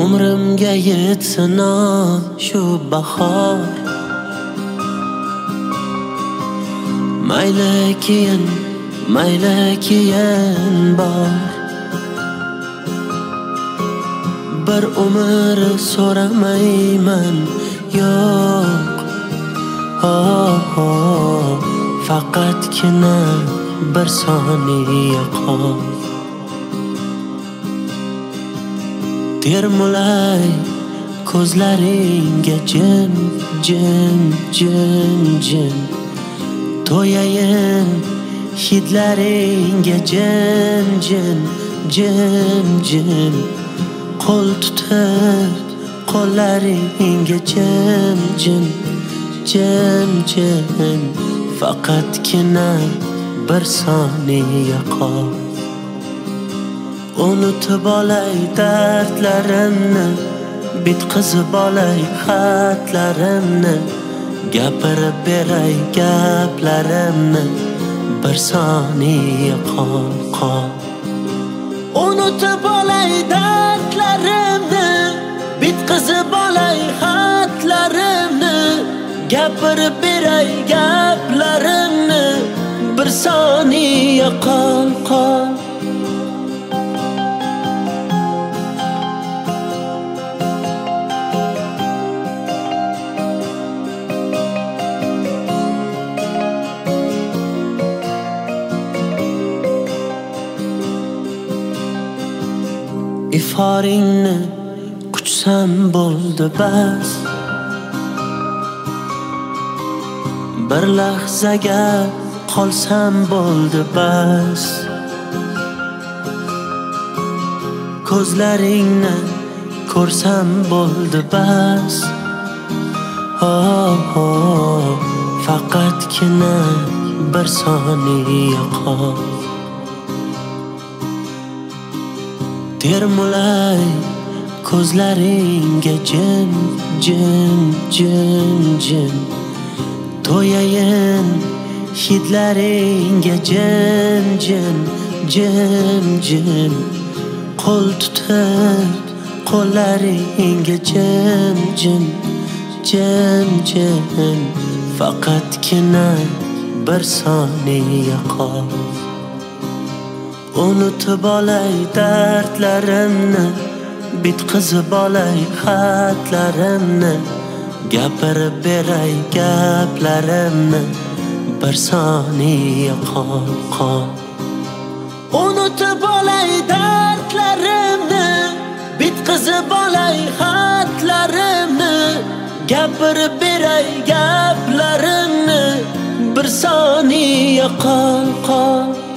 Umrimga yetsin shu bahor. Mayli keyin bor. Bir umr so'ramayman yo'q. Faqatgina bir soniya qol. Termulay ko'zlaringga jim to'yayin hidlaringga jim qo'l tutib qo'llaringga jim faqatgina bir soniya qol. Unutib olay dardlarimni, bitqizib olay xatlarimni, gapirib beray gaplarimni, bir soniya qol. Unutib olay dardlarimni, bitqizib olay xatlarimni, gapirib beray gaplarimni, bir soniya qol. Iforingni quchsam bo'ldi bas. Bir lahzaga qolsam bo'ldi bas. Ko'zlaringni ko'rsam bo'ldi bas. Faqatgina bir soniya qol. Termulay ko'zlaringga jim to'yayin hidlaringga jim qo'l tutib qo'llaringga jim faqatgina bir soniya qol. Unutib olay dardlarimni, bitqizib olay xatlarimni, gapirib beray gaplarimni, bir soniya qol. Unutib olay dardlarimni, bitqizib olay xatlarimni, gapirib beray gaplarimni, bir soniya qol.